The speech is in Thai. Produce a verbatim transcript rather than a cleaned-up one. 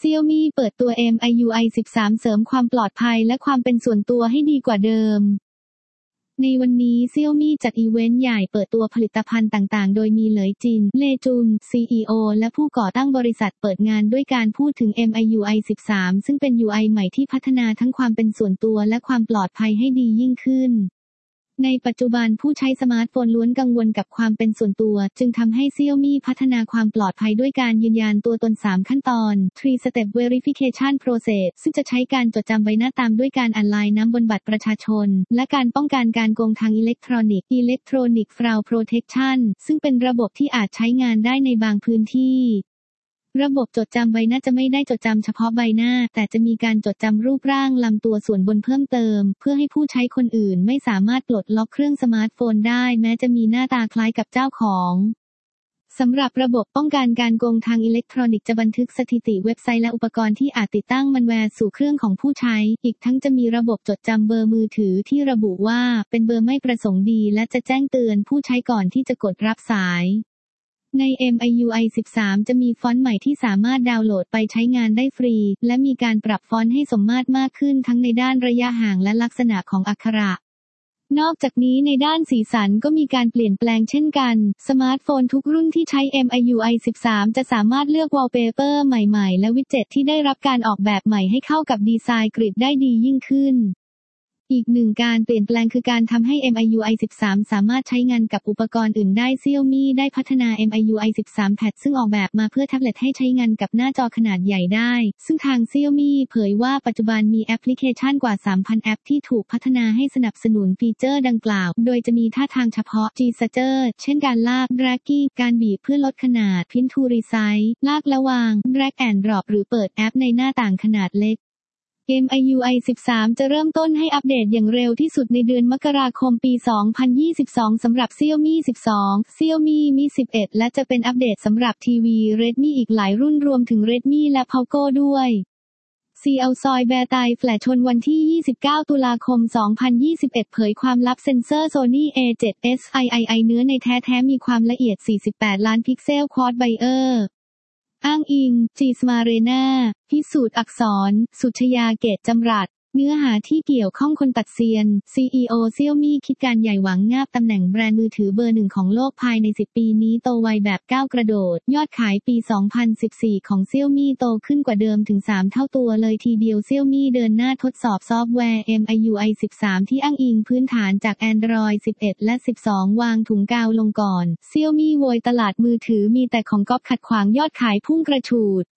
Xiaomi เปิดตัว เอ็ม ไอ ยู ไอ สิบสาม เสริมความปลอดภัยและความเป็นส่วนตัวให้ดีกว่าเดิมในวันนี้ Xiaomi จัดอีเวนต์ใหญ่เปิดตัวผลิตภัณฑ์ต่างๆโดยมีเหลยจิน เลจุน ซี อี โอ และผู้ก่อตั้งบริษัทเปิดงานด้วยการพูดถึง เอ็ม ไอ ยู ไอ สิบสาม ซึ่งเป็น ยู ไอ ใหม่ที่พัฒนาทั้งความเป็นส่วนตัวและความปลอดภัยให้ดียิ่งขึ้นในปัจจุบันผู้ใช้สมาร์ทโฟนล้วนกังวลกับความเป็นส่วนตัวจึงทำให้ Xiaomi พัฒนาความปลอดภัยด้วยการยืนยันตัวตนสามขั้นตอน three step verification process ซึ่งจะใช้การจดจำใบหน้าตามด้วยการอ่านลายน้ำบนบัตรประชาชนและการป้องกันการโกงทางอิเล็กทรอนิกส์ Electronic Fraud Protection ซึ่งเป็นระบบที่อาจใช้งานได้ในบางพื้นที่ระบบจดจำใบหน้าจะไม่ได้จดจำเฉพาะใบหน้าแต่จะมีการจดจำรูปร่างลำตัวส่วนบนเพิ่มเติมเพื่อให้ผู้ใช้คนอื่นไม่สามารถปลดล็อกเครื่องสมาร์ทโฟนได้แม้จะมีหน้าตาคล้ายกับเจ้าของสำหรับระบบป้องกันการโกงทางอิเล็กทรอนิกส์จะบันทึกสถิติเว็บไซต์และอุปกรณ์ที่อาจติดตั้งมันแวร์สู่เครื่องของผู้ใช้อีกทั้งจะมีระบบจดจำเบอร์มือถือที่ระบุว่าเป็นเบอร์ไม่ประสงค์ดีและจะแจ้งเตือนผู้ใช้ก่อนที่จะกดรับสายใน เอ็ม ไอ ยู ไอ สิบสาม จะมีฟอนต์ใหม่ที่สามารถดาวน์โหลดไปใช้งานได้ฟรีและมีการปรับฟอนต์ให้สมมาตรมากขึ้นทั้งในด้านระยะห่างและลักษณะของอักขระนอกจากนี้ในด้านสีสันก็มีการเปลี่ยนแปลงเช่นกันสมาร์ทโฟนทุกรุ่นที่ใช้ เอ็ม ไอ ยู ไอ สิบสาม จะสามารถเลือกวอลเปเปอร์ใหม่ๆและวิดเจ็ตที่ได้รับการออกแบบใหม่ให้เข้ากับดีไซน์กริดได้ดียิ่งขึ้นอีกหนึ่งการเปลี่ยนแปลงคือการทำให้ เอ็ม ไอ ยู ไอ สิบสาม สามารถใช้งานกับอุปกรณ์อื่นได้ Xiaomi ได้พัฒนา เอ็ม ไอ ยู ไอ สิบสาม Pad ซึ่งออกแบบมาเพื่อแท็บเล็ตให้ใช้งานกับหน้าจอขนาดใหญ่ได้ซึ่งทาง Xiaomi เผยว่าปัจจุบันมีแอปพลิเคชันกว่า สามพัน แอปที่ถูกพัฒนาให้สนับสนุนฟีเจอร์ดังกล่าวโดยจะมีท่าทางเฉพาะ Gesture เช่นการลาก Dragging การบีบเพื่อลดขนาด Pin to Resize ลากและวาง Drag and Drop หรือเปิดแอปในหน้าต่างขนาดเล็กเอ็ม ไอ ยู ไอ สิบสาม จะเริ่มต้นให้อัปเดตอย่างเร็วที่สุดในเดือนมกราคมปี สองพันยี่สิบสอง สำหรับ Xiaomi สิบสอง Xiaomi Mi สิบเอ็ด และจะเป็นอัปเดตสำหรับทีวี Redmi อีกหลายรุ่นรวมถึง Redmi และ Poco ด้วย ซี แอล ซอยแบร์ไตแฟลชชนวันที่ ยี่สิบเก้า ตุลาคม สองพันยี่สิบเอ็ด เผยความลับเซ็นเซอร์ Sony เอ เซเว่น ไอ ไอ ไอ เนื้อในแท้ๆมีความละเอียด สี่สิบแปด ล้านพิกเซล Quad Bayerอ้างอิง จี Smarena พิสูจน์อักษร สุชยาเกตจำรัดเนื้อหาที่เกี่ยวข้องคนตัดเซียน ซี อี โอ Xiaomi คิดการใหญ่หวังงาบตำแหน่งแบรนด์มือถือเบอร์หนึ่งของโลกภายในสิบปีนี้โตไวแบบก้าวกระโดดยอดขายปี สองพันสิบสี่ ของ Xiaomi โตขึ้นกว่าเดิมถึงสามเท่าตัวเลยทีเดียว Xiaomi เดินหน้าทดสอบซอฟต์แวร์ เอ็ม ไอ ยู ไอ สิบสาม ที่อ้างอิงพื้นฐานจาก Android สิบเอ็ด และ สิบสอง วางถุงกาวลงก่อน Xiaomi โวยตลาดมือถือมีแต่ของก๊อปขัดขวางยอดขายพุ่งกระฉูด